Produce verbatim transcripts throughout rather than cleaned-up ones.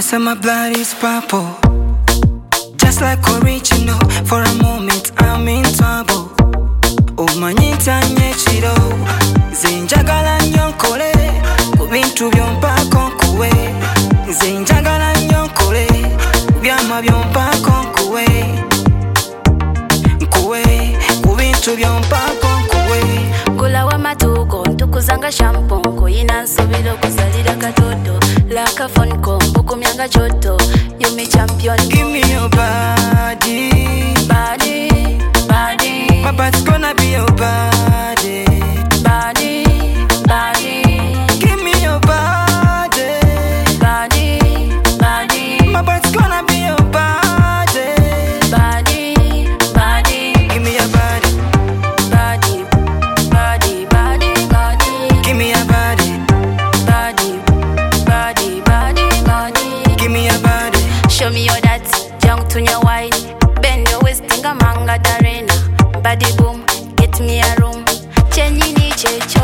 say my blood is purple, just like original. For a moment I'm in trouble. Omanyita nyekiro zinjagala nnyo nkole ku bintu byompaako nkuwe. Zinjagala nnyo nkole ku byama byompaako nkuwe. Nkuwe ku bintu byompaako nkuwe. Gulawa matuko ntukuzanga shampoo nkoyina nsobera okuzalira katoto. Like a phone call, bukumyanga choto. You me champion. Give me your body, Body, body. my body's gonna be your body. Body, body. Give me your body, Body, body. my body's gonna be your body. Body, body. Give me your body, Body, body, body, body. give me your body, Body, body, body, body. give me your body. Show me your that, jump to your wine. Bend your waist, tinga manga darena. Body boom, get me a room. Chenyi ni checho.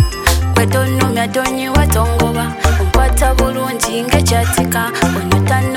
Kwe tonu mya donyi watongoba. Mpata bulungi nge chatika. Onyota